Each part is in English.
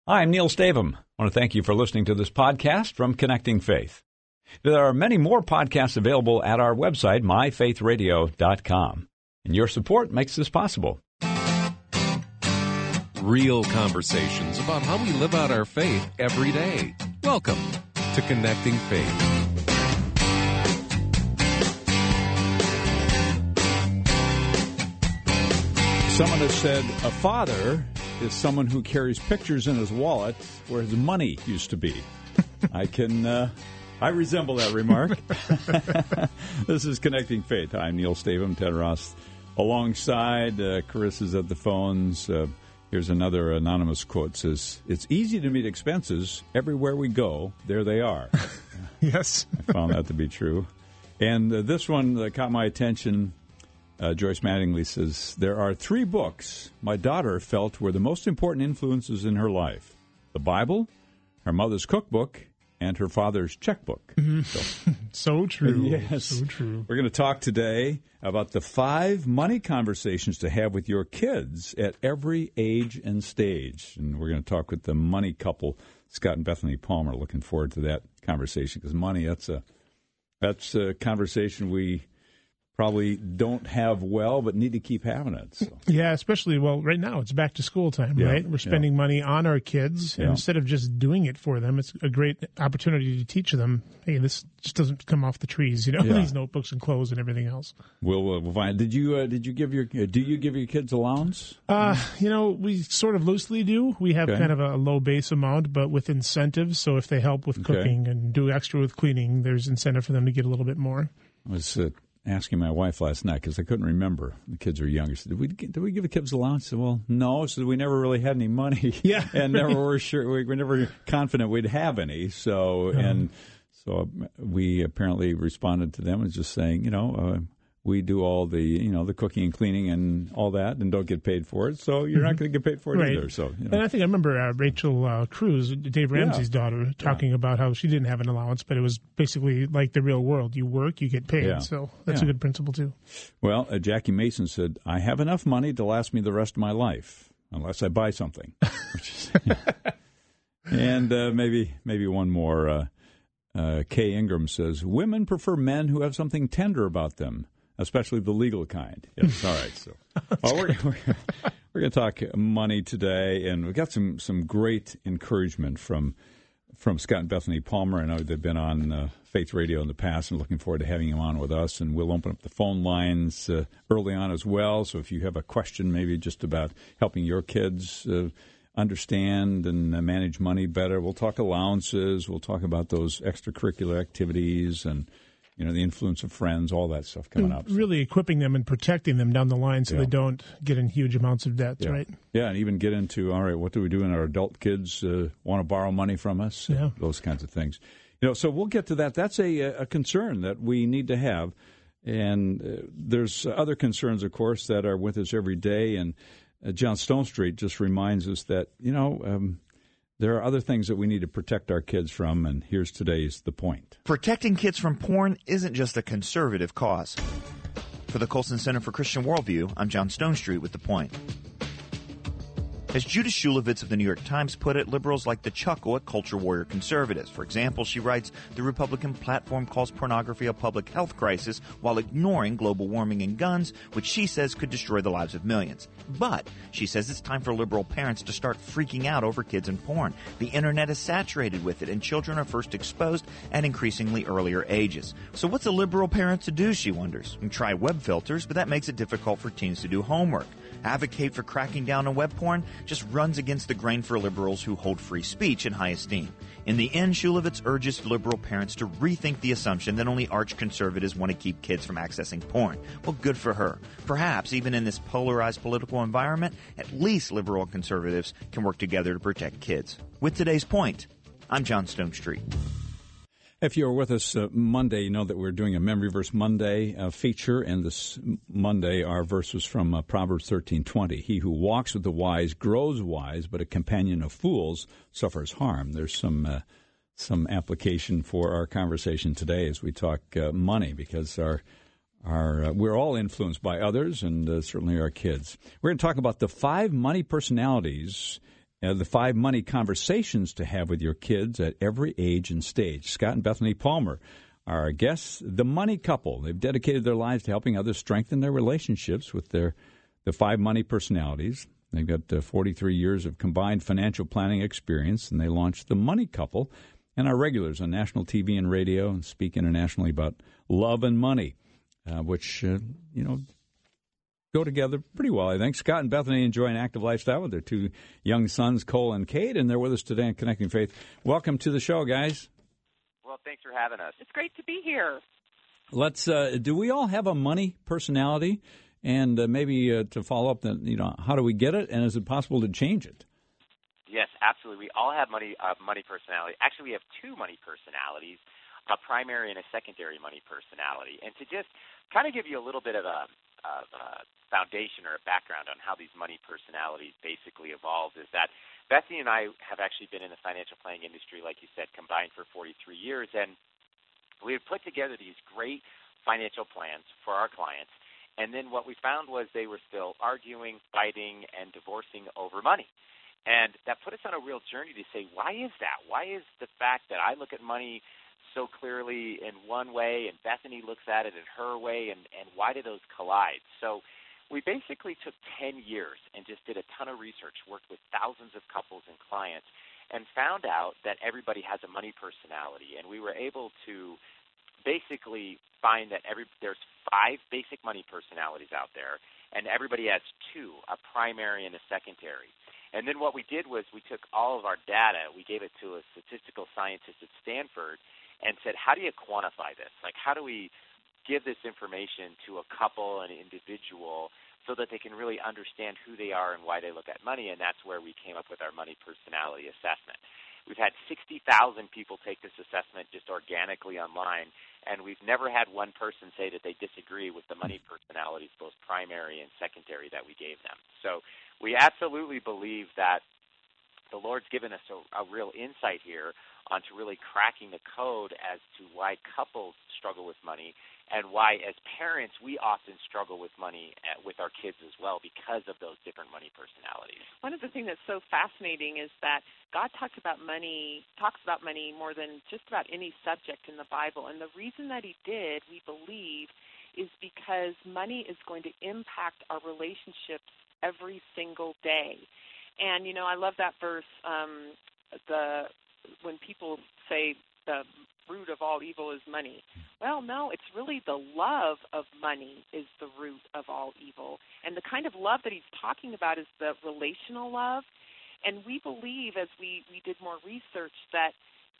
Hi, I'm Neil Stavum. I want to thank you for listening to this podcast from Connecting Faith. There are many more podcasts available at our website, myfaithradio.com. And your support makes this possible. Real conversations about how we live out our faith every day. Welcome to Connecting Faith. Someone has said a father is someone who carries pictures in his wallet where his money used to be. I resemble that remark. This is Connecting Faith. I'm Neil Stavum, Ted Ross alongside. Carissa's at the phones. Here's another anonymous quote. It says, "It's easy to meet expenses. Everywhere we go, there they are." Yes. I found that to be true. And this one caught my attention. Joyce Mattingly says, "There are 3 books my daughter felt were the most important influences in her life. The Bible, her mother's cookbook, and her father's checkbook." Mm-hmm. So true. Yes. So true. We're going to talk today about the 5 money conversations to have with your kids at every age and stage. And we're going to talk with the money couple, Scott and Bethany Palmer. Looking forward to that conversation because money, that's a conversation we probably don't have well, but need to keep having it. So. Yeah, especially, right now it's back to school time, right? We're spending money on our kids. And instead of just doing it for them, it's a great opportunity to teach them, hey, this just doesn't come off the trees, these notebooks and clothes and everything else. We'll find. Do you give your kids allowance? We sort of loosely do. We have kind of a low base amount, but with incentives. So if they help with cooking and do extra with cleaning, there's incentive for them to get a little bit more. I was asking my wife last night because I couldn't remember. The kids are younger. She said, did we give the kids allowance? I said, well, no. She said, we never really had any money. Yeah. And never were sure. We were never confident we'd have any. So, so we apparently responded to them as just saying, we do all the, the cooking and cleaning and all that and don't get paid for it. So you're not going to get paid for it either. So, And I think I remember Rachel Cruz, Dave Ramsey's daughter, talking about how she didn't have an allowance, but it was basically like the real world. You work, you get paid. So that's a good principle, too. Well, Jackie Mason said, I have enough money to last me the rest of my life, unless I buy something. And maybe one more. Kay Ingram says, women prefer men who have something tender about them, especially the legal kind. Yes, all right. So we're going to talk money today, and we've got some great encouragement from Scott and Bethany Palmer. I know they've been on Faith Radio in the past, and looking forward to having them on with us. And we'll open up the phone lines early on as well. So if you have a question maybe just about helping your kids understand and manage money better, we'll talk allowances. We'll talk about those extracurricular activities and the influence of friends, all that stuff coming up. Really equipping them and protecting them down the line so they don't get in huge amounts of debt, right? Yeah, and even get into, all right, what do we do when our adult kids want to borrow money from us? Yeah. Those kinds of things. So we'll get to that. That's a concern that we need to have. And there's other concerns, of course, that are with us every day. And John Stonestreet just reminds us that, there are other things that we need to protect our kids from, and here's today's The Point. Protecting kids from porn isn't just a conservative cause. For the Colson Center for Christian Worldview, I'm John Stonestreet with The Point. As Judith Shulevitz of the New York Times put it, liberals like to chuckle at culture warrior conservatives. For example, she writes, the Republican platform calls pornography a public health crisis while ignoring global warming and guns, which she says could destroy the lives of millions. But she says it's time for liberal parents to start freaking out over kids and porn. The internet is saturated with it, and children are first exposed at increasingly earlier ages. So what's a liberal parent to do, she wonders? Try web filters, but that makes it difficult for teens to do homework. Advocate for cracking down on web porn just runs against the grain for liberals who hold free speech in high esteem. In the end, Shulevitz urges liberal parents to rethink the assumption that only arch conservatives want to keep kids from accessing porn. Well, good for her. Perhaps, even in this polarized political environment, at least liberal conservatives can work together to protect kids. With today's point, I'm John Stonestreet. If you were with us Monday, you know that we're doing a Memory Verse Monday feature, and this Monday our verse was from Proverbs 13:20. He who walks with the wise grows wise, but a companion of fools suffers harm. There's some application for our conversation today as we talk money, because we're all influenced by others, and certainly our kids. We're going to talk about the 5 money personalities the 5 money conversations to have with your kids at every age and stage. Scott and Bethany Palmer are our guests, the money couple. They've dedicated their lives to helping others strengthen their relationships with the 5 money personalities. They've got 43 years of combined financial planning experience, and they launched the Money Couple and are regulars on national TV and radio and speak internationally about love and money, which, go together pretty well, I think. Scott and Bethany enjoy an active lifestyle with their 2 young sons, Cole and Cade, and they're with us today on Connecting Faith. Welcome to the show, guys. Well, thanks for having us. It's great to be here. Let's. Do we all have a money personality? And maybe to follow up, how do we get it, and is it possible to change it? Yes, absolutely. We all have money personality. Actually, we have 2 money personalities, a primary and a secondary money personality. And to just kind of give you a little bit of a foundation or a background on how these money personalities basically evolved is that Bethany and I have actually been in the financial planning industry, like you said, combined for 43 years, and we have put together these great financial plans for our clients. And then what we found was they were still arguing, fighting, and divorcing over money. And that put us on a real journey to say, why is that? Why is the fact that I look at money so clearly in one way and Bethany looks at it in her way, and why do those collide? So we basically took 10 years and just did a ton of research, worked with thousands of couples and clients, and found out that everybody has a money personality. And we were able to basically find that there's 5 basic money personalities out there, and everybody has 2, a primary and a secondary. And then what we did was we took all of our data, we gave it to a statistical scientist at Stanford, and said, how do you quantify this? Like, how do we give this information to a couple, an individual, so that they can really understand who they are and why they look at money? And that's where we came up with our money personality assessment. We've had 60,000 people take this assessment just organically online, and we've never had one person say that they disagree with the money personalities, both primary and secondary, that we gave them. So we absolutely believe that the Lord's given us a real insight here onto really cracking the code as to why couples struggle with money and why, as parents, we often struggle with money with our kids as well because of those different money personalities. One of the things that's so fascinating is that God talks about money more than just about any subject in the Bible. And the reason that he did, we believe, is because money is going to impact our relationships every single day. And, I love that verse, when people say the root of all evil is money. Well, no, it's really the love of money is the root of all evil. And the kind of love that he's talking about is the relational love. And we believe, as we did more research, that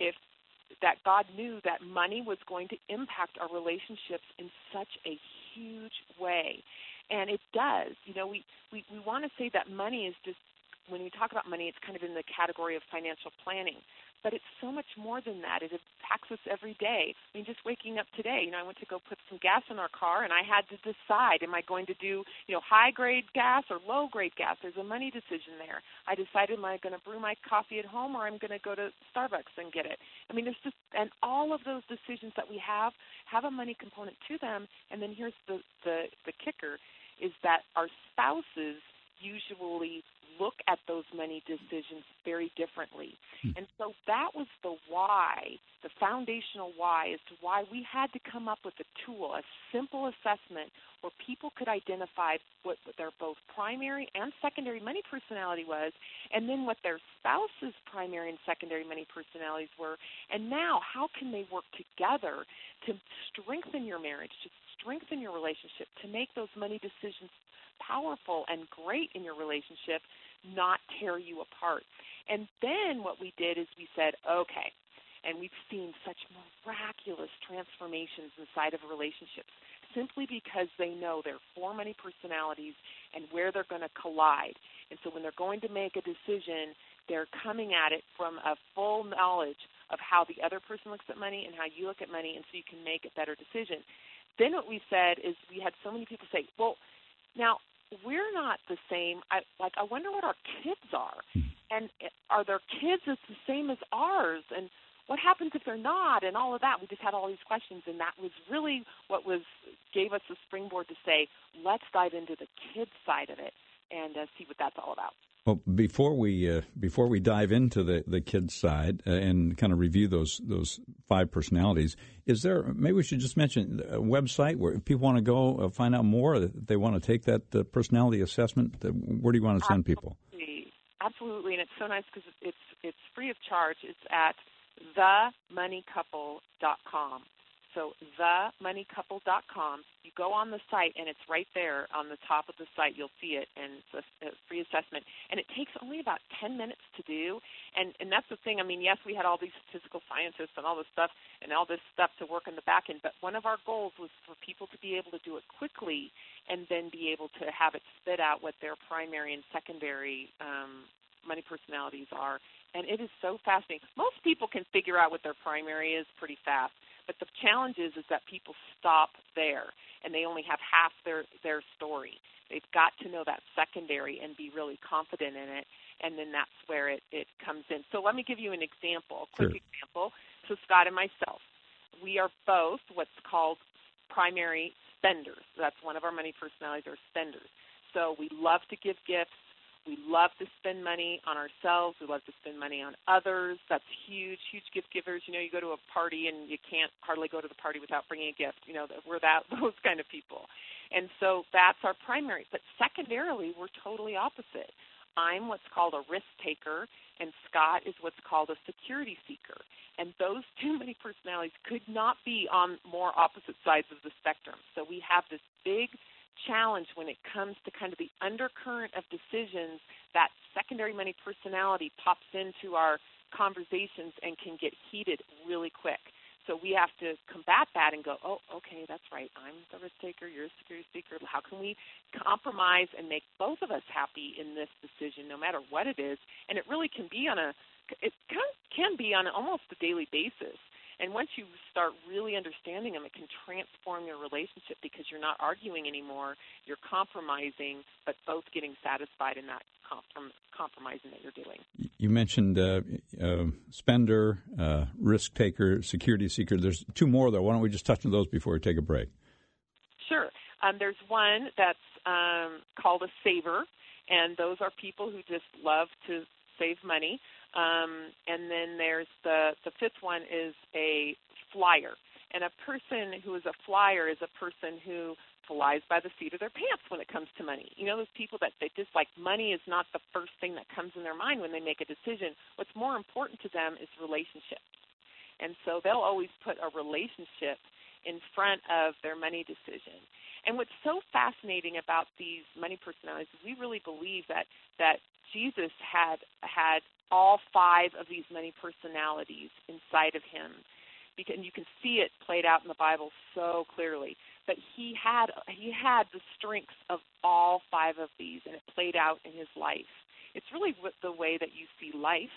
God knew that money was going to impact our relationships in such a huge way. And it does. We want to say that money is just, when we talk about money, it's kind of in the category of financial planning. But it's so much more than that. It impacts us every day. I mean, just waking up today, I went to go put some gas in our car, and I had to decide, am I going to do, high-grade gas or low-grade gas? There's a money decision there. I decided, am I going to brew my coffee at home, or I'm going to go to Starbucks and get it? I mean, there's just, and all of those decisions that we have a money component to them. And then here's the kicker, is that our spouses usually look at those money decisions very differently. And so that was the why, the foundational why, as to why we had to come up with a tool, a simple assessment where people could identify what their both primary and secondary money personality was, and then what their spouse's primary and secondary money personalities were. And now, how can they work together to strengthen your marriage, to strengthen your relationship, to make those money decisions powerful and great in your relationship, not tear you apart. And then what we did is we said, okay, and we've seen such miraculous transformations inside of relationships simply because they know their 4 money personalities and where they're going to collide. And so when they're going to make a decision, they're coming at it from a full knowledge of how the other person looks at money and how you look at money, and so you can make a better decision. Then what we said is we had so many people say, well, now, we're not the same. I wonder what our kids are. And are their kids the same as ours? And what happens if they're not? And all of that. We just had all these questions, and that was really what gave us a springboard to say, let's dive into the kids side of it and see what that's all about. Well, before we dive into the kids' side and kind of review those 5 personalities, is there, maybe we should just mention a website where if people want to go find out more, if they want to take that personality assessment, where do you want to send people? Absolutely, and it's so nice because it's free of charge. It's at themoneycouple.com. So themoneycouple.com. You go on the site, and it's right there on the top of the site. You'll see it, and it's a free assessment. And it takes only about 10 minutes to do. And that's the thing. I mean, yes, we had all these statistical scientists and all this stuff to work in the back end, but one of our goals was for people to be able to do it quickly and then be able to have it spit out what their primary and secondary money personalities are. And it is so fascinating. Most people can figure out what their primary is pretty fast. But the challenge is that people stop there, and they only have half their story. They've got to know that secondary and be really confident in it, and then that's where it comes in. So let me give you an example, a quick example. So Scott and myself, we are both what's called primary spenders. That's one of our money personalities, are spenders. So we love to give gifts. We love to spend money on ourselves. We love to spend money on others. That's huge, huge gift givers. You know, you go to a party and you can't hardly go to the party without bringing a gift. You know, we're those kind of people. And so that's our primary. But secondarily, we're totally opposite. I'm what's called a risk taker, and Scott is what's called a security seeker. And those two many personalities could not be on more opposite sides of the spectrum. So we have this big challenge when it comes to kind of the undercurrent of decisions. That secondary money personality pops into our conversations and can get heated really quick. So we have to combat that and go, oh, okay, that's right. I'm the risk taker, you're a security seeker. How can we compromise and make both of us happy in this decision, no matter what it is? And it really can be on almost a daily basis. And once you start really understanding them, it can transform your relationship because you're not arguing anymore. You're compromising, but both getting satisfied in that compromising that you're doing. You mentioned spender, risk taker, security seeker. There's 2 more, though. Why don't we just touch on those before we take a break? Sure. There's one that's called a saver, and those are people who just love to save money. And then there's the 5th one is a flyer. And a person who is a flyer is a person who flies by the seat of their pants when it comes to money. You know, those people that they just like money is not the first thing that comes in their mind when they make a decision. What's more important to them is relationships. And so they'll always put a relationship in front of their money decision. And what's so fascinating about these money personalities is we really believe that Jesus had all 5 of these money personalities inside of him. And you can see it played out in the Bible so clearly. But he had the strengths of all 5 of these, and it played out in his life. It's really the way that you see life.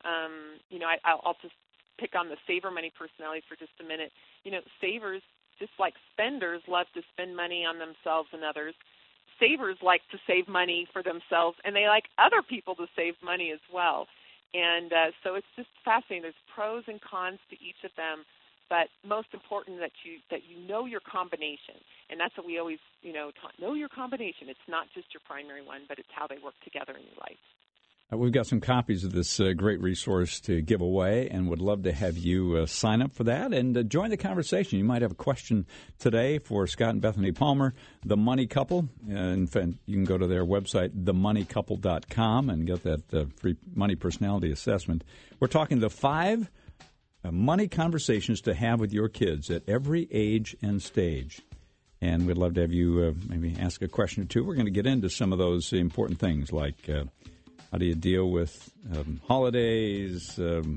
I'll just pick on the saver money personality for just a minute. You know, savers, just like spenders, love to spend money on themselves and others. Savers like to save money for themselves, and they like other people to save money as well. And so it's just fascinating. There's pros and cons to each of them, but most important that you know your combination. And that's what we always, know your combination. It's not just your primary one, but it's how they work together in your life. We've got some copies of this great resource to give away, and would love to have you sign up for that and join the conversation. You might have a question today for Scott and Bethany Palmer, The Money Couple. In fact, you can go to their website, themoneycouple.com, and get that free money personality assessment. We're talking the 5 money conversations to have with your kids at every age and stage. And we'd love to have you maybe ask a question or two. We're going to get into some of those important things like how do you deal with holidays,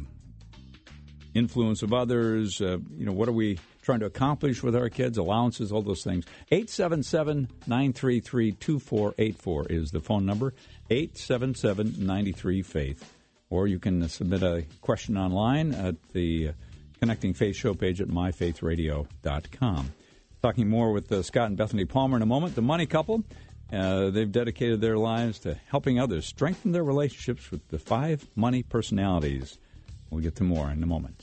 influence of others? What are we trying to accomplish with our kids, allowances, all those things. 877-933-2484 is the phone number, 877-93-FAITH. Or you can submit a question online at the Connecting Faith show page at myfaithradio.com. Talking more with Scott and Bethany Palmer in a moment, the Money Couple. They've dedicated their lives to helping others strengthen their relationships with the 5 money personalities. We'll get to more in a moment.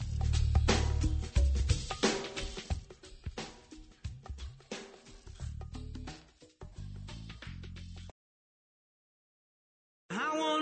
I want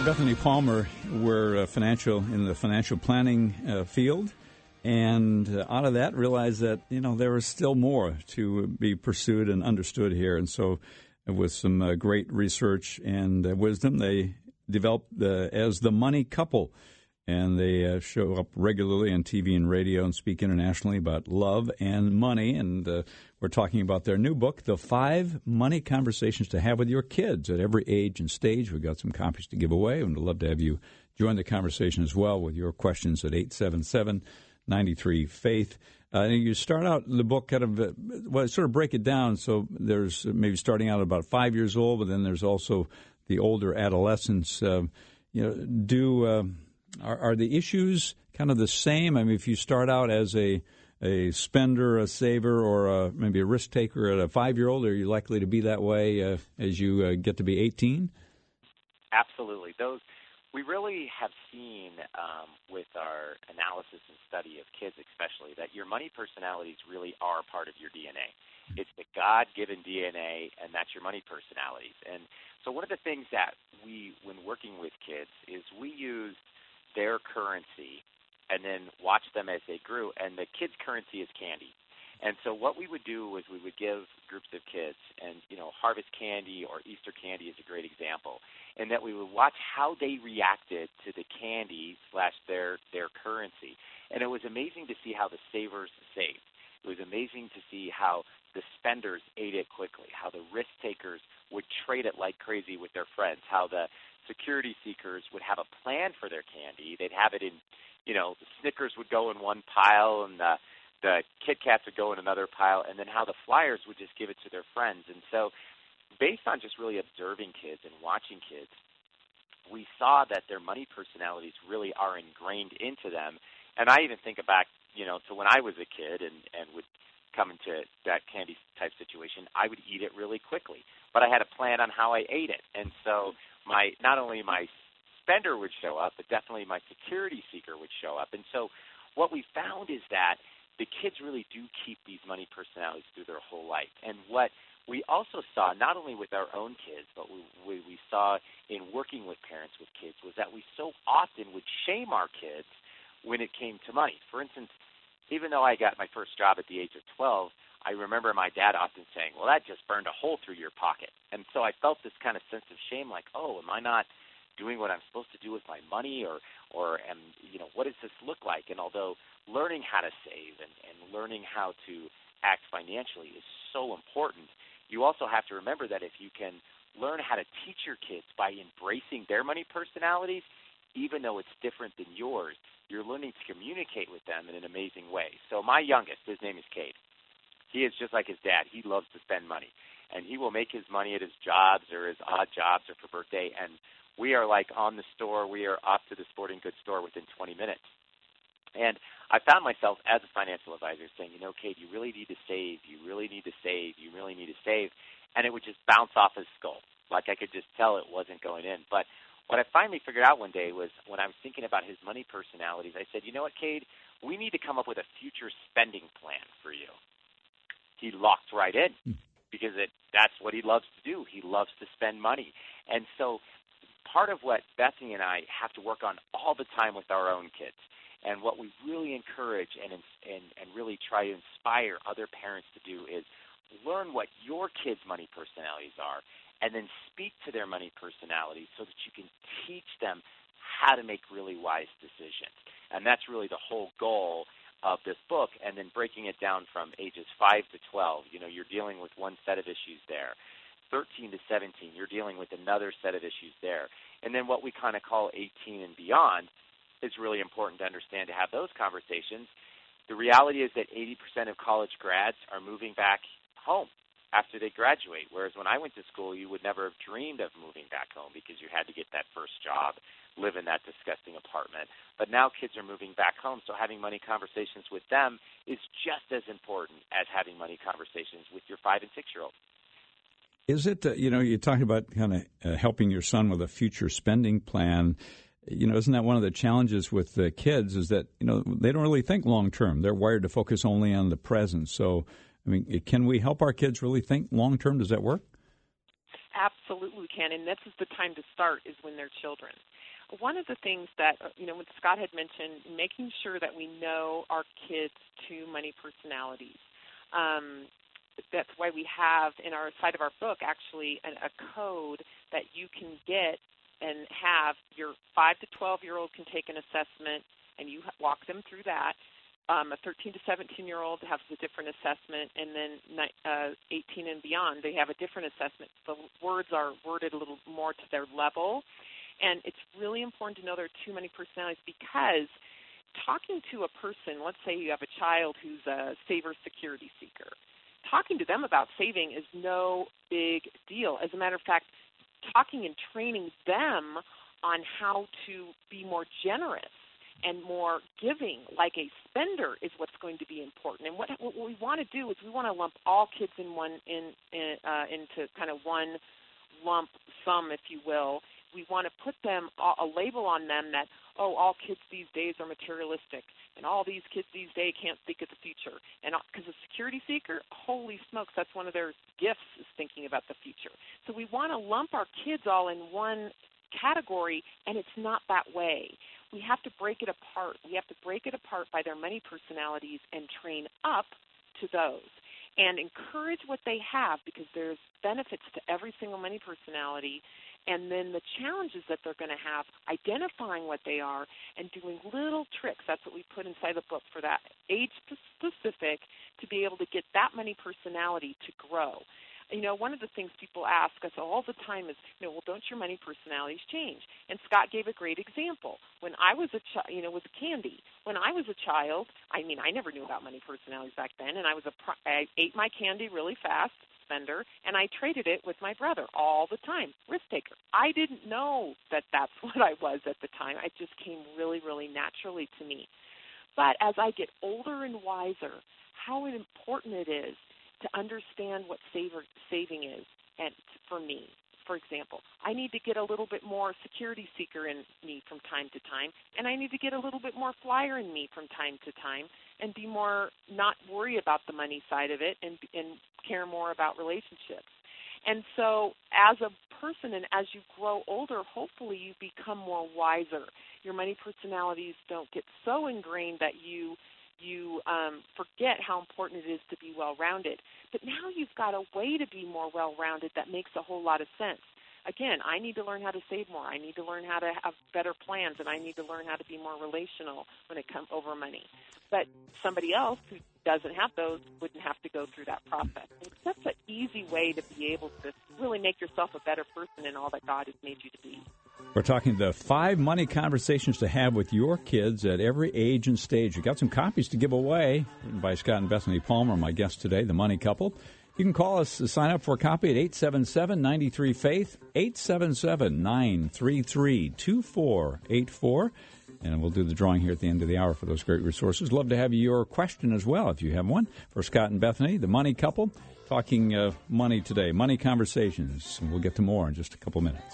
Bethany Palmer, we're in the financial planning field, and out of that realized that there was still more to be pursued and understood here. And so, with some great research and wisdom, they developed as the Money Couple, and they show up regularly on TV and radio and speak internationally about love and money. And we're talking about their new book, The 5 Money Conversations to Have with Your Kids at Every Age and Stage. We've got some copies to give away, and we'd love to have you join the conversation as well with your questions at 877-93-FAITH. You start out the book kind of, sort of break it down. So there's maybe starting out about 5 years old, but then there's also the older adolescents. Are the issues kind of the same? I mean, if you start out as a spender, a saver, or maybe a risk taker at a 5-year-old, are you likely to be that way as you get to be 18? Absolutely. We really have seen with our analysis and study of kids especially that your money personalities really are part of your DNA. It's the God-given DNA, and that's your money personalities. And so one of the things that when working with kids, is we use their currency and then watch them as they grew, and the kids' currency is candy. And so what we would do was we would give groups of kids, and harvest candy or Easter candy is a great example, and that we would watch how they reacted to the candy / their currency. And it was amazing to see how the savers saved. It was amazing to see how the spenders ate it quickly, how the risk takers would trade it like crazy with their friends, how the security seekers would have a plan for their candy. They'd have it in, the Snickers would go in one pile and the Kit Kats would go in another pile, and then how the Flyers would just give it to their friends. And so based on just really observing kids and watching kids, we saw that their money personalities really are ingrained into them. And I even think back, to when I was a kid and would come into that candy type situation, I would eat it really quickly. But I had a plan on how I ate it. And so not only my spender would show up, but definitely my security seeker would show up. And so what we found is that the kids really do keep these money personalities through their whole life. And what we also saw, not only with our own kids, but we saw in working with parents with kids, was that we so often would shame our kids when it came to money. For instance, even though I got my first job at the age of 12, I remember my dad often saying, well, that just burned a hole through your pocket. And so I felt this kind of sense of shame, like, oh, am I not doing what I'm supposed to do with my money, or what does this look like? And although learning how to save and learning how to act financially is so important, you also have to remember that if you can learn how to teach your kids by embracing their money personalities, even though it's different than yours, you're learning to communicate with them in an amazing way. So my youngest, his name is Cade. He is just like his dad. He loves to spend money, and he will make his money at his jobs or his odd jobs or for birthday, and we are like on the store. We are off to the sporting goods store within 20 minutes. And I found myself as a financial advisor saying, Cade, you really need to save. You really need to save. You really need to save. And it would just bounce off his skull. Like I could just tell it wasn't going in. But what I finally figured out one day was when I was thinking about his money personalities, I said, you know what, Cade, we need to come up with a future spending plan for you. He locked right in because that's what he loves to do. He loves to spend money. And so part of what Bethany and I have to work on all the time with our own kids, and what we really encourage and really try to inspire other parents to do, is learn what your kids' money personalities are, and then speak to their money personalities so that you can teach them how to make really wise decisions. And that's really the whole goal of this book, and then breaking it down from ages 5 to 12. You're dealing with one set of issues there. 13 to 17, you're dealing with another set of issues there. And then what we kind of call 18 and beyond is really important to understand, to have those conversations. The reality is that 80% of college grads are moving back home after they graduate, whereas when I went to school, you would never have dreamed of moving back home because you had to get that first job, live in that disgusting apartment. But now kids are moving back home, so having money conversations with them is just as important as having money conversations with your 5- and 6-year-olds. Is it, you're talking about kind of helping your son with a future spending plan. Isn't that one of the challenges with the kids, is that, they don't really think long term. They're wired to focus only on the present. So, can we help our kids really think long term? Does that work? Absolutely we can, and this is the time to start, is when they're children. one of the things that, what Scott had mentioned, making sure that we know our kids' two money personalities. That's why we have in our side of our book actually a code that you can get and have. Your 5 to 12-year-old can take an assessment, and you walk them through that. A 13 to 17-year-old has a different assessment, and then 18 and beyond, they have a different assessment. The words are worded a little more to their level. And it's really important to know their two money personalities, because talking to a person, let's say you have a child who's a saver security seeker, talking to them about saving is no big deal. As a matter of fact, talking and training them on how to be more generous and more giving, like a spender, is what's going to be important. And what we want to do is we want to lump all kids into kind of one lump sum, if you will. We want to put them a label on them that, all kids these days are materialistic, and all these kids these days can't think of the future. And because a security seeker, holy smokes, that's one of their gifts, is thinking about the future. So we want to lump our kids all in one category, and it's not that way. We have to break it apart. We have to break it apart by their money personalities and train up to those and encourage what they have, because there's benefits to every single money personality. And then the challenges that they're going to have, identifying what they are and doing little tricks. That's what we put inside the book for that age specific, to be able to get that money personality to grow. One of the things people ask us all the time is, well, don't your money personalities change? And Scott gave a great example. When I was a child, with candy. When I was a child, I never knew about money personalities back then, and I ate my candy really fast, spender, and I traded it with my brother all the time, risk taker. I didn't know that that's what I was at the time. It just came really, really naturally to me. But as I get older and wiser, how important it is to understand what saving is. And for me, for example, I need to get a little bit more security seeker in me from time to time, and I need to get a little bit more flyer in me from time to time, and be more, not worry about the money side of it, and care more about relationships. And so as a person and as you grow older, hopefully you become more wiser. Your money personalities don't get so ingrained that you forget how important it is to be well-rounded. But now you've got a way to be more well-rounded that makes a whole lot of sense. Again, I need to learn how to save more. I need to learn how to have better plans, and I need to learn how to be more relational when it comes over money. But somebody else who doesn't have those wouldn't have to go through that process. It's such an easy way to be able to really make yourself a better person in all that God has made you to be. We're talking the 5 money conversations to have with your kids at every age and stage. We've got some copies to give away, written by Scott and Bethany Palmer, my guests today, The Money Couple. You can call us to sign up for a copy at 877-93-FAITH, 877-933-2484. And we'll do the drawing here at the end of the hour for those great resources. Love to have your question as well, if you have one, for Scott and Bethany, The Money Couple, talking money today, money conversations. And we'll get to more in just a couple minutes.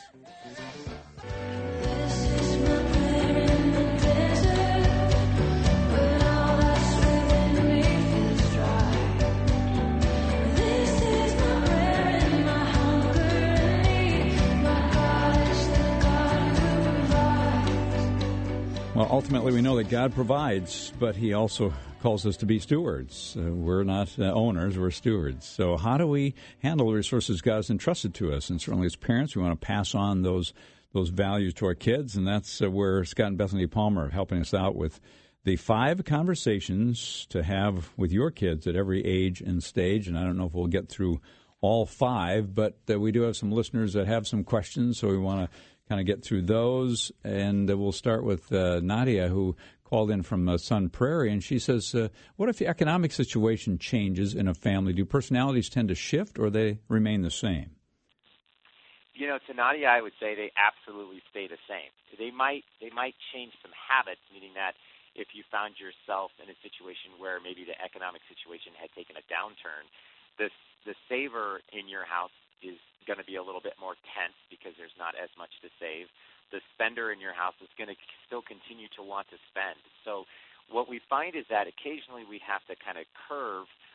Well, ultimately, we know that God provides, but He also calls us to be stewards. We're not owners, we're stewards. So how do we handle the resources God has entrusted to us? And certainly as parents, we want to pass on those values to our kids, and that's where Scott and Bethany Palmer are helping us out with the 5 conversations to have with your kids at every age and stage. And I don't know if we'll get through all 5, but we do have some listeners that have some questions, so we want to kind of get through those. And we'll start with Nadia, who called in from Sun Prairie, and she says, what if the economic situation changes in a family? Do personalities tend to shift, or they remain the same? To Nadia, I would say they absolutely stay the same. They might change some habits, meaning that if you found yourself in a situation where maybe the economic situation had taken a downturn, the saver in your house is going to be a little bit more tense because there's not as much to save. The spender in your house is going to still continue to want to spend. So what we find is that occasionally we have to kind of curve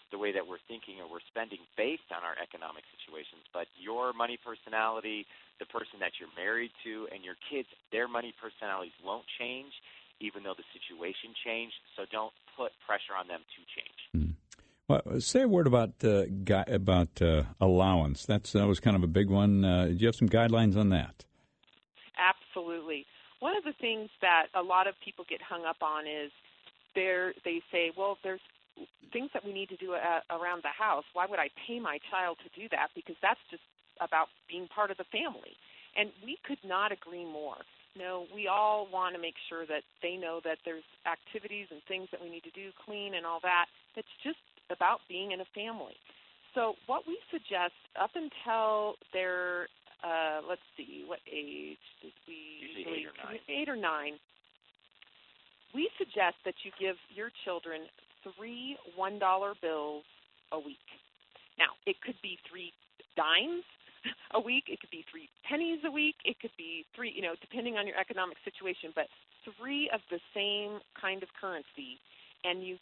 the way that we're thinking or we're spending based on our economic situations. But your money personality, the person that you're married to, and your kids, their money personalities won't change, even though the situation changed. So don't put pressure on them to change. Well, say a word about allowance. That was kind of a big one. Do you have some guidelines on that? Absolutely. One of the things that a lot of people get hung up on is they say, well, there's things that we need to do around the house. Why would I pay my child to do that? Because that's just about being part of the family. And we could not agree more. No, we all want to make sure that they know that there's activities and things that we need to do, clean and all that. It's just about being in a family. So what we suggest up until their let's see, what age did we usually 8 or 9. We suggest that you give your children 3 $1 bills a week. Now, it could be 3 dimes a week. It could be 3 pennies a week. It could be 3, depending on your economic situation, but 3 of the same kind of currency. And you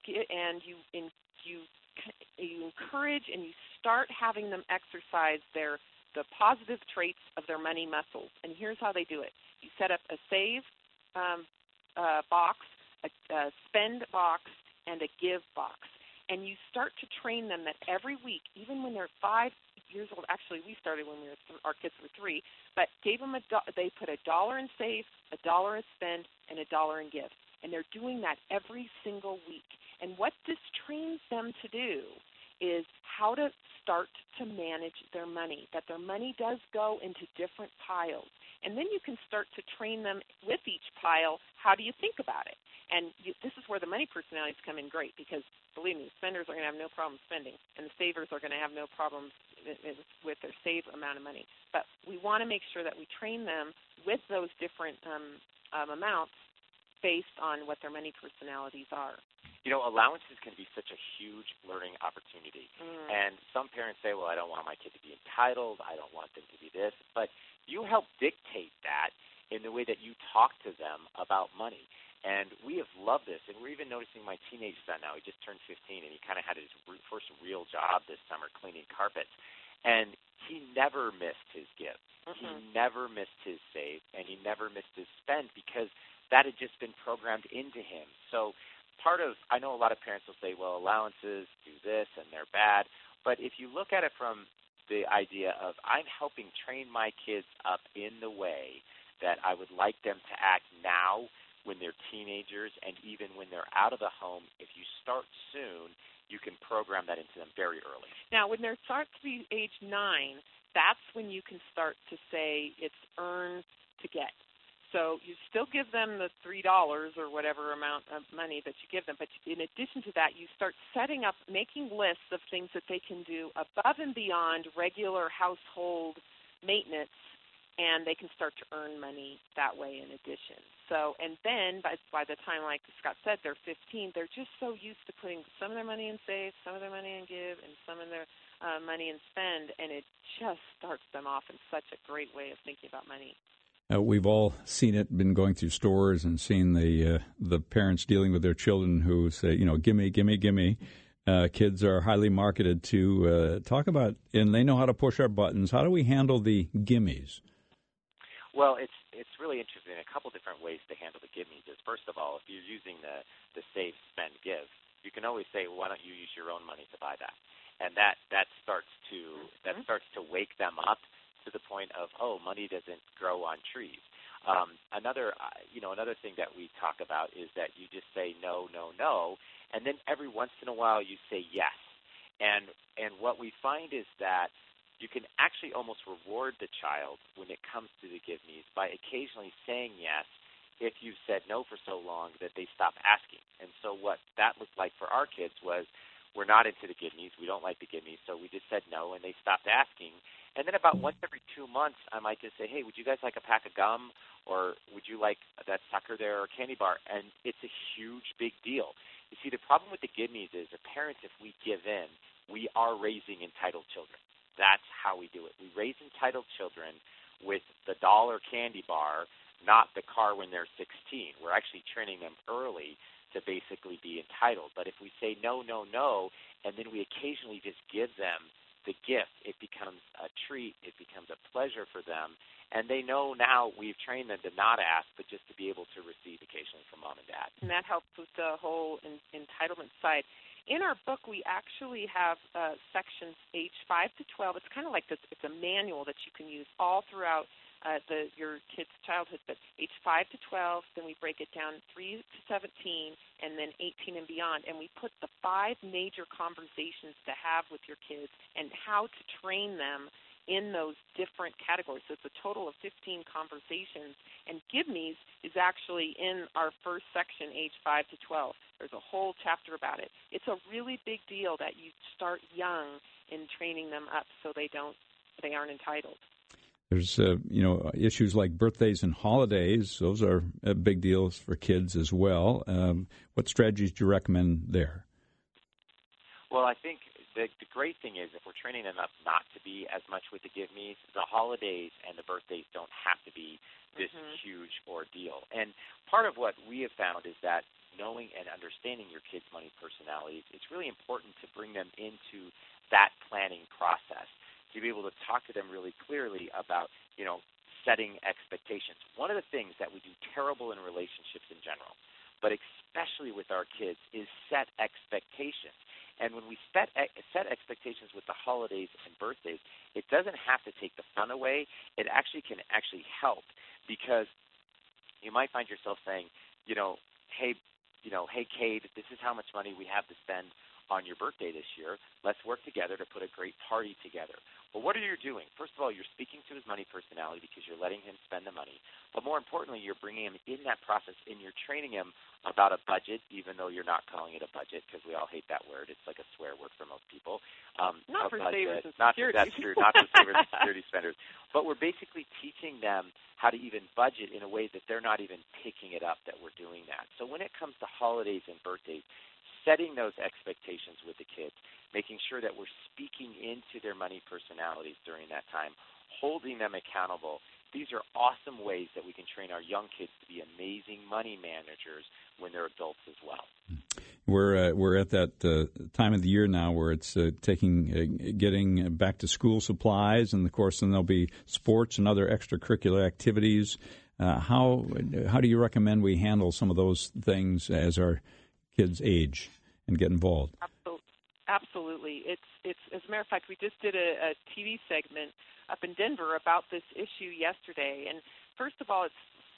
encourage and you start having them exercise the positive traits of their money muscles. And here's how they do it. You set up a save box, a spend box, and a give box. And you start to train them that every week, even when they're 5 years old. Actually, we started when our kids were 3, but gave them they put $1 in save, $1 in spend, and $1 in give. And they're doing that every single week. And what this trains them to do is how to start to manage their money, that their money does go into different piles. And then you can start to train them with each pile, how do you think about it? And this is where the money personalities come in great, because believe me, spenders are going to have no problem spending, and the savers are going to have no problems with their save amount of money. But we want to make sure that we train them with those different amounts based on what their money personalities are. Allowances can be such a huge learning opportunity. And some parents say, well, I don't want my kid to be entitled. I don't want them to be this. But you help dictate that in the way that you talk to them about money. And we have loved this. And we're even noticing my teenage son now. He just turned 15, and he kind of had his first real job this summer cleaning carpets. And he never missed his give. He never missed his save, and he never missed his spend, because that had just been programmed into him. So I know a lot of parents will say, well, allowances do this and they're bad. But if you look at it from the idea of I'm helping train my kids up in the way that I would like them to act now when they're teenagers and even when they're out of the home, if you start soon, you can program that into them very early. Now, when they start to be age 9, that's when you can start to say it's earn to get. So you still give them the $3 or whatever amount of money that you give them, but in addition to that, you start setting up, making lists of things that they can do above and beyond regular household maintenance, and they can start to earn money that way in addition. So, and then by the time, like Scott said, they're 15, they're just so used to putting some of their money in save, some of their money in give, and some of their money in spend, and it just starts them off in such a great way of thinking about money. We've all seen it, been going through stores and seen the parents dealing with their children who say, gimme, gimme, gimme. Kids are highly marketed to talk about, and they know how to push our buttons. How do we handle the gimmies? Well, it's really interesting. A couple different ways to handle the gimmies is, first of all, if you're using the save, spend, give, you can always say, why don't you use your own money to buy that? And that starts to wake them up to the point of, money doesn't grow on trees. Another thing that we talk about is that you just say no, no, no, and then every once in a while you say yes. And what we find is that you can actually almost reward the child when it comes to the give me's by occasionally saying yes if you've said no for so long that they stop asking. And so what that looked like for our kids was, we're not into the give me's, we don't like the give me's, so we just said no, and they stopped asking. And then about once every 2 months, I might just say, hey, would you guys like a pack of gum, or would you like that sucker there or candy bar? And it's a huge, big deal. You see, the problem with the give me's is the parents, if we give in, we are raising entitled children. That's how we do it. We raise entitled children with the dollar candy bar, not the car when they're 16. We're actually training them early to to basically be entitled. But if we say no, no, no, and then we occasionally just give them the gift, it becomes a treat, it becomes a pleasure for them, and they know now we've trained them to not ask, but just to be able to receive occasionally from mom and dad. And that helps with the whole entitlement side. In our book, we actually have sections age 5 to 12. It's kind of like this. It's a manual that you can use all throughout your kid's childhood, but age 5 to 12, then we break it down 3 to 17, and then 18 and beyond. And we put the 5 major conversations to have with your kids and how to train them in those different categories. So it's a total of 15 conversations. And Give Me's is actually in our first section, age 5 to 12. There's a whole chapter about it. It's a really big deal that you start young in training them up so they aren't entitled. There's, issues like birthdays and holidays. Those are big deals for kids as well. What strategies do you recommend there? Well, I think the great thing is if we're training them up not to be as much with the Give Me's, the holidays and the birthdays don't have to be this huge ordeal. And part of what we have found is that knowing and understanding your kids' money personalities, it's really important to bring them into that planning process, to be able to talk to them really clearly about, setting expectations. One of the things that we do terrible in relationships in general, but especially with our kids, is set expectations. And when we set expectations with the holidays and birthdays, it doesn't have to take the fun away. It actually can help, because you might find yourself saying, hey, Cade, this is how much money we have to spend on your birthday this year. Let's work together to put a great party together. Well, what are you doing? First of all, you're speaking to his money personality because you're letting him spend the money. But more importantly, you're bringing him in that process, and you're training him about a budget, even though you're not calling it a budget, because we all hate that word. It's like a swear word for most people. Not for savers and security. That's true. Not for savers and security spenders. But we're basically teaching them how to even budget in a way that they're not even picking it up that we're doing that. So when it comes to holidays and birthdays, setting those expectations with the kids, making sure that we're speaking into their money personalities during that time, holding them accountable. These are awesome ways that we can train our young kids to be amazing money managers when they're adults as well. We're at that time of the year now where it's getting back to school supplies, and of course then there'll be sports and other extracurricular activities. How do you recommend we handle some of those things as our kids age and get involved? Absolutely. It's as a matter of fact, we just did a TV segment up in Denver about this issue yesterday. And first of all,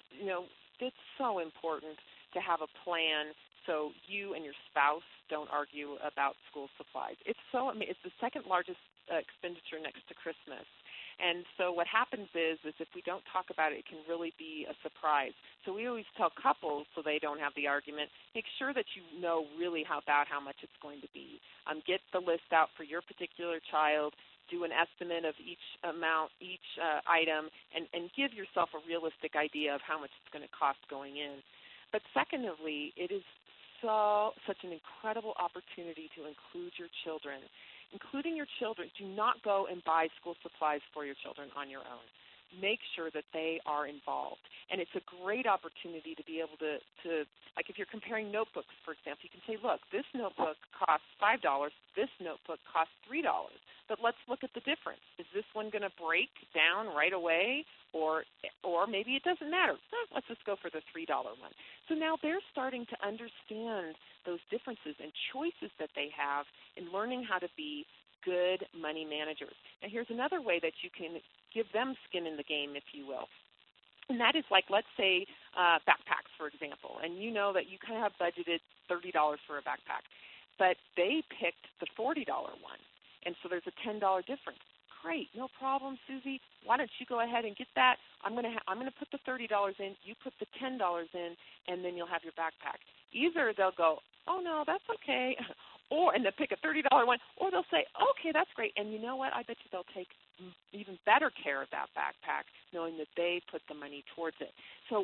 it's so important to have a plan so you and your spouse don't argue about school supplies. It's the second largest expenditure next to Christmas. And so what happens is if we don't talk about it, it can really be a surprise. So we always tell couples, so they don't have the argument, make sure that you know really about how much it's going to be. Get the list out for your particular child, do an estimate of each amount, each item, and give yourself a realistic idea of how much it's going to cost going in. But secondly, it is such an incredible opportunity to include your children. Including your children, do not go and buy school supplies for your children on your own. Make sure that they are involved. And it's a great opportunity to be able to like if you're comparing notebooks, for example, you can say, look, this notebook costs $5, this notebook costs $3, but let's look at the difference. Is this one going to break down right away, or maybe it doesn't matter? Let's just go for the $3 one. So now they're starting to understand those differences and choices that they have in learning how to be good money managers. Now, here's another way that you can give them skin in the game, if you will. And that is like, let's say, backpacks, for example. And you know that you kind of have budgeted $30 for a backpack. But they picked the $40 one. And so there's a $10 difference. Great, no problem, Susie. Why don't you go ahead and get that? I'm going to put the $30 in, you put the $10 in, and then you'll have your backpack. Either they'll go, oh, no, that's okay, and they'll pick a $30 one, or they'll say, okay, that's great. And you know what? I bet you they'll take even better care of that backpack, knowing that they put the money towards it. So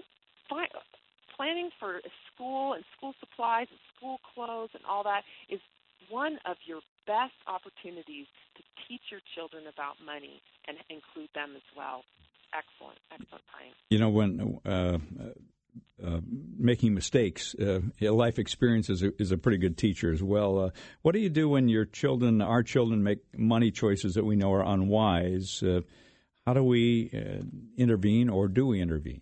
planning for school and school supplies and school clothes and all that is one of your best opportunities to teach your children about money and include them as well. Excellent time. When making mistakes. Life experience is a pretty good teacher as well. What do you do when our children make money choices that we know are unwise? How do we intervene, or do we intervene?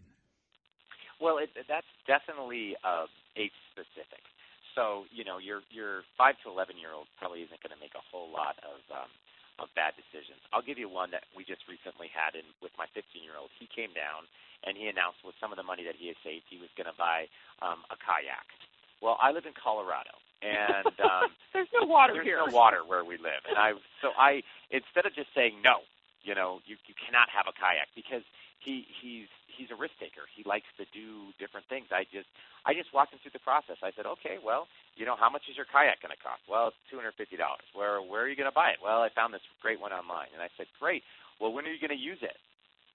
Well, that's definitely age-specific. So, your 5 to 11-year-old probably isn't going to make a whole lot of bad decisions. I'll give you one that we just recently had with my 15-year-old. He came down and he announced with some of the money that he had saved, he was going to buy a kayak. Well, I live in Colorado, and there's no water here. There's no water where we live, and I instead of just saying no, you cannot have a kayak, because he's a risk taker. He likes to do different things. I just walked him through the process. I said, okay, well, how much is your kayak going to cost? Well, it's $250. Where are you going to buy it? Well, I found this great one online. And I said, great. Well, when are you going to use it?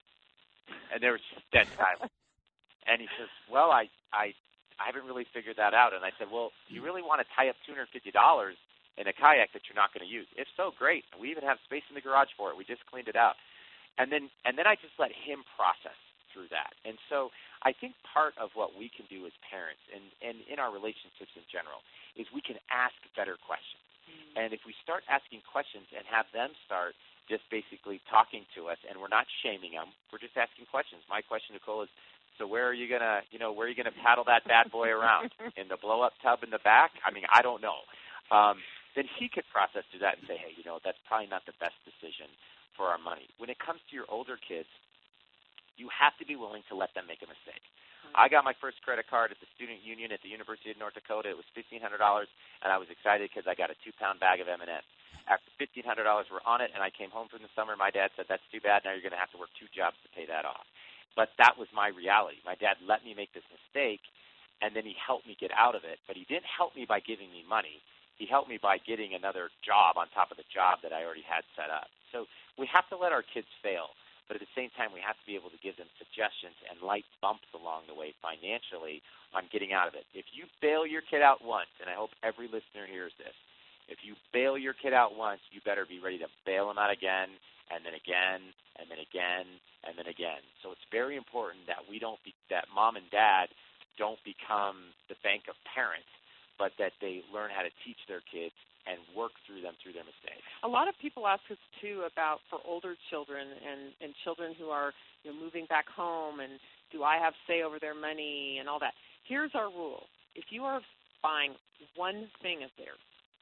And there was just dead silence. And he says, well, I haven't really figured that out. And I said, well, do you really want to tie up $250 in a kayak that you're not going to use? If so, great. We even have space in the garage for it. We just cleaned it out. And then I just let him process through that. And so I think part of what we can do as parents and in our relationships in general is we can ask better questions. And if we start asking questions and have them start just basically talking to us, and we're not shaming them, we're just asking questions. My question to Cole is, so where are you gonna paddle that bad boy around? In the blow-up tub in the back? I mean, I don't know. Then he could process through that and say, hey, that's probably not the best decision for our money. When it comes to your older kids, you have to be willing to let them make a mistake. I got my first credit card at the Student Union at the University of North Dakota. It was $1,500, and I was excited because I got a 2-pound bag of M&Ms. After $1,500 were on it, and I came home from the summer, my dad said, that's too bad. Now you're going to have to work 2 jobs to pay that off. But that was my reality. My dad let me make this mistake, and then he helped me get out of it. But he didn't help me by giving me money. He helped me by getting another job on top of the job that I already had set up. So we have to let our kids fail. But at the same time, we have to be able to give them suggestions and light bumps along the way financially on getting out of it. If you bail your kid out once, and I hope every listener hears this, if you bail your kid out once, you better be ready to bail them out again, and then again, and then again, and then again. So it's very important that that mom and dad don't become the bank of parents, but that they learn how to teach their kids and work through them through their mistakes. A lot of people ask us, too, about for older children and children who are moving back home, and do I have say over their money and all that. Here's our rule. If you are buying one thing of theirs,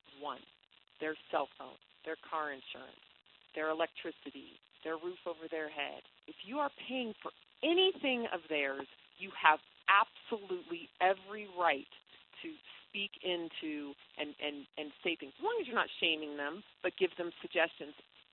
their cell phone, their car insurance, their electricity, their roof over their head, if you are paying for anything of theirs, you have absolutely every right to speak into and say things, as long as you're not shaming them, but give them suggestions.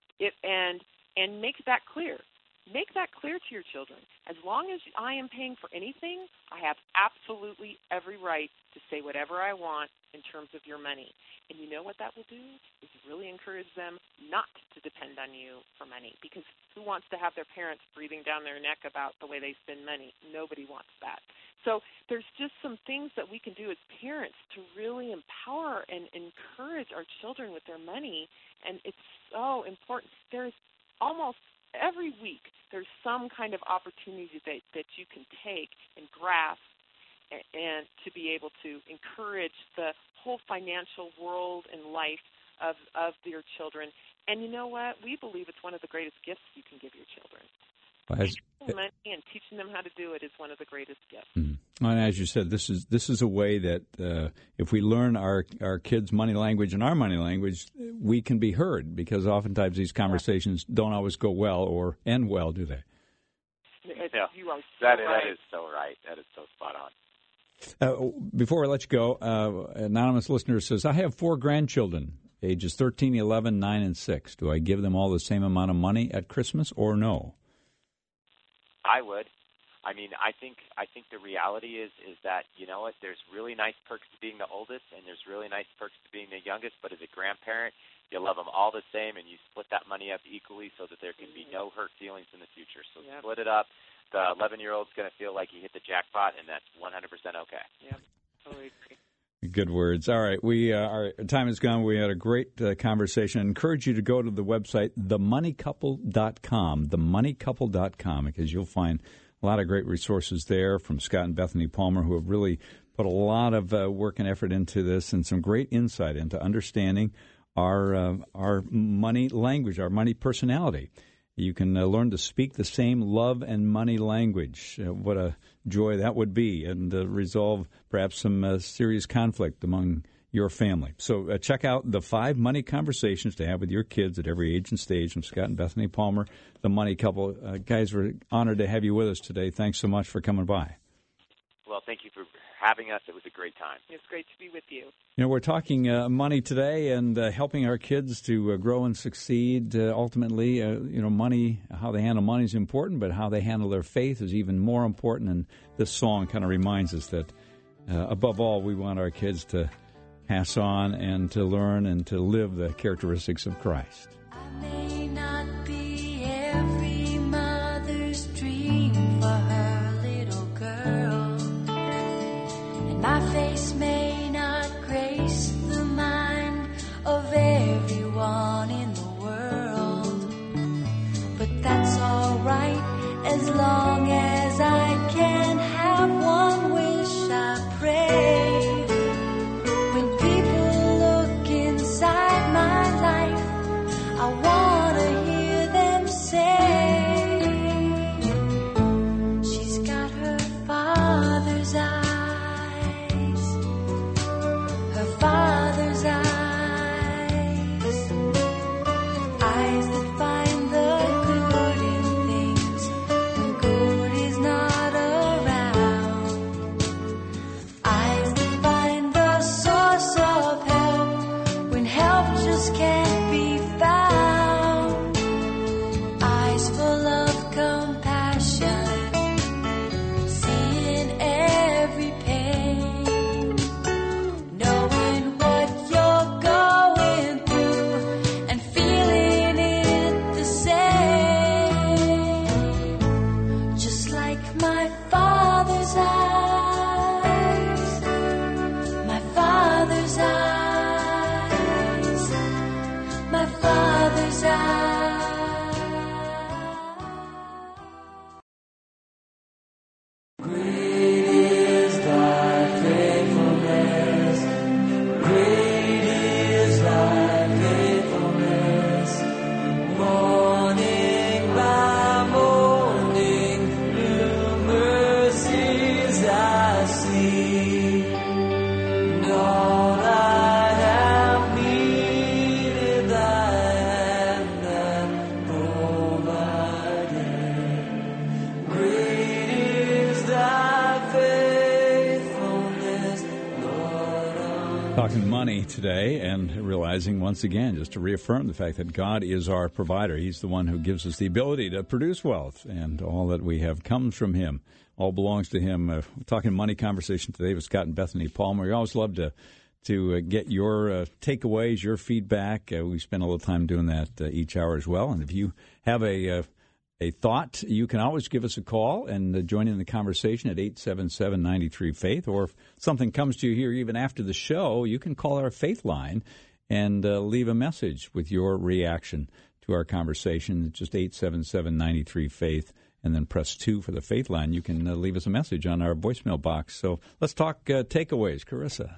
And make that clear. Make that clear to your children. As long as I am paying for anything, I have absolutely every right to say whatever I want in terms of your money. And you know what that will do is really encourage them not to depend on you for money, because who wants to have their parents breathing down their neck about the way they spend money? Nobody wants that. So there's just some things that we can do as parents to really empower and encourage our children with their money, and it's so important. There's almost every week there's some kind of opportunity that you can take and grasp and to be able to encourage the whole financial world and life of your children. And you know what? We believe it's one of the greatest gifts you can give your children. Money and teaching them how to do it is one of the greatest gifts. Mm-hmm. And as you said, this is a way that if we learn our kids' money language and our money language, we can be heard, because oftentimes these conversations don't always go well or end well, do they? Yeah. You are so that right. is so right. That is so spot on. Before I let you go, anonymous listener says, I have 4 grandchildren, ages 13, 11, 9, and 6. Do I give them all the same amount of money at Christmas or no? I would. I mean, I think the reality is that, you know what, there's really nice perks to being the oldest, and there's really nice perks to being the youngest, but as a grandparent, you love them all the same, and you split that money up equally so that there can be no hurt feelings in the future. So split it up. The 11-year-old's going to feel like he hit the jackpot, and that's 100% okay. Yeah, totally agree. Good words. All right. Our time is gone. We had a great conversation. I encourage you to go to the website, themoneycouple.com, themoneycouple.com, because you'll find a lot of great resources there from Scott and Bethany Palmer, who have really put a lot of work and effort into this, and some great insight into understanding our money language, our money personality. You can learn to speak the same love and money language. What a joy that would be, and resolve perhaps some serious conflict among your family. So check out the 5 money conversations to have with your kids at every age and stage from Scott and Bethany Palmer, the Money Couple. Guys, we're honored to have you with us today. Thanks so much for coming by. Well, thank you for having us. It was a great time. It's great to be with you. You know, we're talking money today and helping our kids to grow and succeed. Ultimately, money, how they handle money is important, but how they handle their faith is even more important. And this song kind of reminds us that, above all, we want our kids to pass on and to learn and to live the characteristics of Christ. I may not be every mother's dream for her little girl, and my face may not grace the mind of everyone in the world, but that's all right as long as I can have one wish I pray. I want to hear them say, she's got her father's eyes, her father's eyes, eyes that find the good in things when good is not around, eyes that find the source of help when help just can't be found. Talking money today and realizing once again, just to reaffirm the fact that God is our provider. He's the one who gives us the ability to produce wealth, and all that we have comes from Him. All belongs to Him. We're talking money conversation today with Scott and Bethany Palmer. We always love to get your takeaways, your feedback. We spend a little time doing that each hour as well. And if you have a thought, you can always give us a call and join in the conversation at 877-93-FAITH. Or if something comes to you here even after the show, you can call our Faith line and leave a message with your reaction to our conversation. It's just 877-93-FAITH, and then press 2 for the Faith line. You can leave us a message on our voicemail box. So let's talk takeaways. Carissa.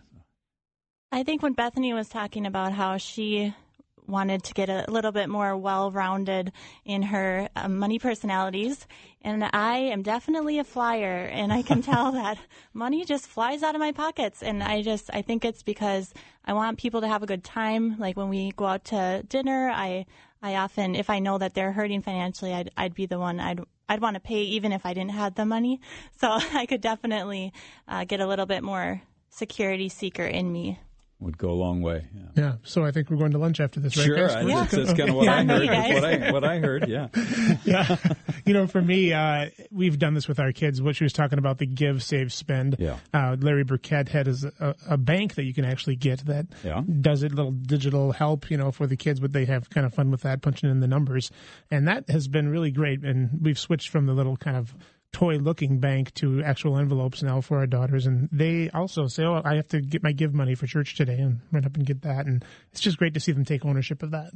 I think when Bethany was talking about how she wanted to get a little bit more well-rounded in her money personalities. And I am definitely a flyer, and I can tell that money just flies out of my pockets. And I think it's because I want people to have a good time. Like when we go out to dinner, I often, if I know that they're hurting financially, I'd be the one I'd want to pay even if I didn't have the money. So I could definitely get a little bit more security seeker in me. Would go a long way. Yeah. So I think we're going to lunch after this, right? Sure. That's kind of what I heard. That's what I heard. Yeah. Yeah. You know, for me, we've done this with our kids. What she was talking about, the give, save, spend. Yeah. Larry Burkett had a bank that you can actually get that does it, little digital help, for the kids, but they have kind of fun with that, punching in the numbers. And that has been really great. And we've switched from the little kind of toy-looking bank to actual envelopes now for our daughters, and they also say, "Oh, I have to get my give money for church today," and run up and get that. And it's just great to see them take ownership of that.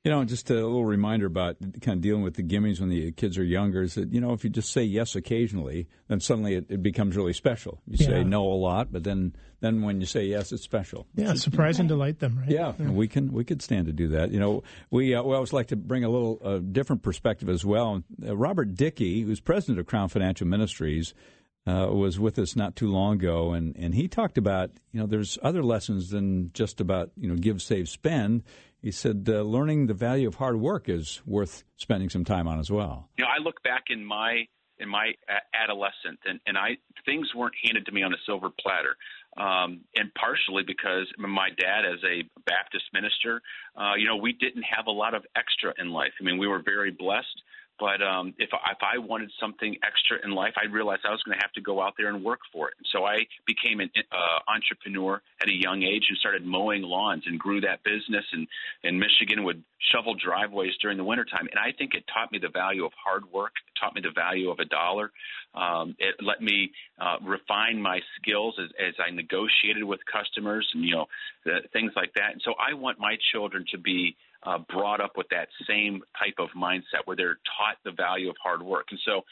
Just a little reminder about kind of dealing with the gimmies when the kids are younger is that, if you just say yes occasionally, then suddenly it becomes really special. You say no a lot, but then when you say yes, it's special. Yeah, surprise and delight them, right? Yeah, we could stand to do that. We always like to bring a little different perspective as well. Robert Dickey, who's president of Crown Financial Ministries, was with us not too long ago, and he talked about, there's other lessons than just about, give, save, spend. He said learning the value of hard work is worth spending some time on as well. I look back in my adolescence, and things weren't handed to me on a silver platter, and partially because my dad, as a Baptist minister, we didn't have a lot of extra in life. I mean, we were very blessed. But if I wanted something extra in life, I realized I was going to have to go out there and work for it. And so I became an entrepreneur at a young age and started mowing lawns and grew that business. And in Michigan, would shovel driveways during the wintertime. And I think it taught me the value of hard work. It taught me the value of a dollar. It let me refine my skills as I negotiated with customers and, things like that. And so I want my children to be brought up with that same type of mindset where they're taught the value of hard work. And so,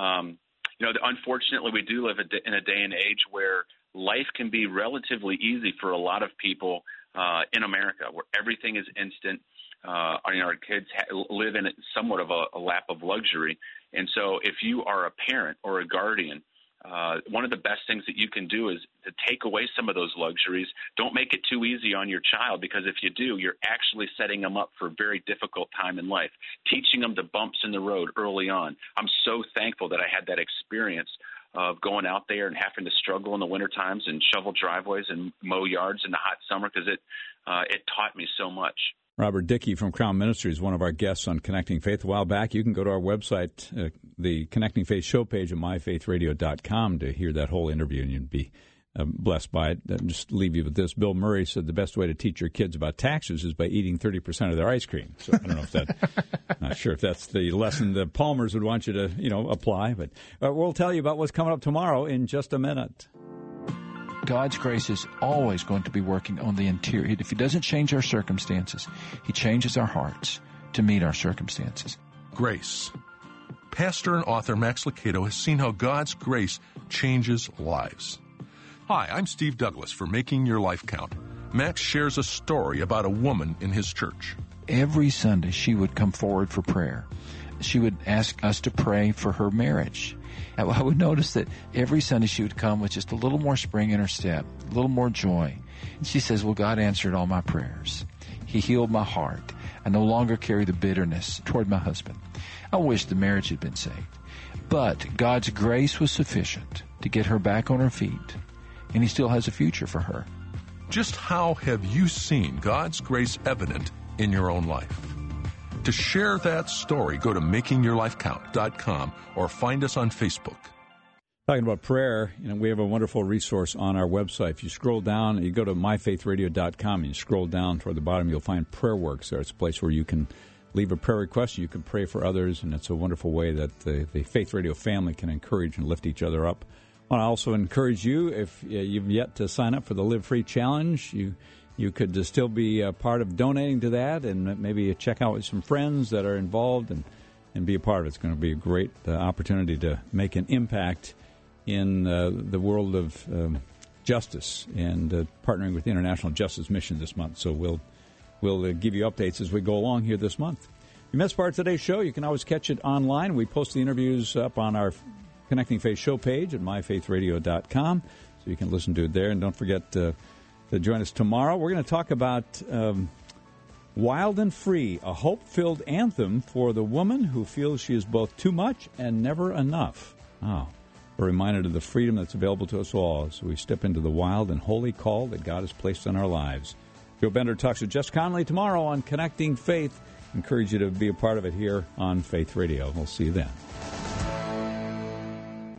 unfortunately, we do live in a day and age where life can be relatively easy for a lot of people in America, where everything is instant. Our kids live in somewhat of a lap of luxury. And so if you are a parent or a guardian, one of the best things that you can do is to take away some of those luxuries. Don't make it too easy on your child, because if you do, you're actually setting them up for a very difficult time in life, teaching them the bumps in the road early on. I'm so thankful that I had that experience of going out there and having to struggle in the winter times and shovel driveways and mow yards in the hot summer, because it taught me so much. Robert Dickey from Crown Ministries, one of our guests on Connecting Faith a while back. You can go to our website, the Connecting Faith show page at myfaithradio.com to hear that whole interview, and you'd be blessed by it. I'll just leave you with this. Bill Murray said the best way to teach your kids about taxes is by eating 30% of their ice cream. So I don't know if that, not sure if that's the lesson the Palmers would want you to, apply. But we'll tell you about what's coming up tomorrow in just a minute. God's grace is always going to be working on the interior. If He doesn't change our circumstances, He changes our hearts to meet our circumstances. Grace. Pastor and author Max Lucado has seen how God's grace changes lives. Hi, I'm Steve Douglas for Making Your Life Count. Max shares a story about a woman in his church. Every Sunday she would come forward for prayer. She would ask us to pray for her marriage. I would notice that every Sunday she would come with just a little more spring in her step, a little more joy. And she says, well, God answered all my prayers. He healed my heart. I no longer carry the bitterness toward my husband. I wish the marriage had been saved. But God's grace was sufficient to get her back on her feet, and He still has a future for her. Just how have you seen God's grace evident in your own life? To share that story, go to makingyourlifecount.com or find us on Facebook. Talking about prayer, we have a wonderful resource on our website. If you scroll down, you go to myfaithradio.com and you scroll down toward the bottom, you'll find Prayer Works there. It's a place where you can leave a prayer request. You can pray for others, and it's a wonderful way that the Faith Radio family can encourage and lift each other up. I want to also encourage you, if you've yet to sign up for the Live Free Challenge, you could still be a part of donating to that, and maybe check out with some friends that are involved and be a part of it. It's going to be a great opportunity to make an impact in the world of justice and partnering with the International Justice Mission this month. So we'll give you updates as we go along here this month. If you missed part of today's show, you can always catch it online. We post the interviews up on our Connecting Faith show page at myfaithradio.com, so you can listen to it there. And don't forget to join us tomorrow. We're going to talk about Wild and Free, a hope-filled anthem for the woman who feels she is both too much and never enough. Oh, a reminder of the freedom that's available to us all as we step into the wild and holy call that God has placed on our lives. Joe Bender talks with Jess Conley tomorrow on Connecting Faith. Encourage you to be a part of it here on Faith Radio. We'll see you then.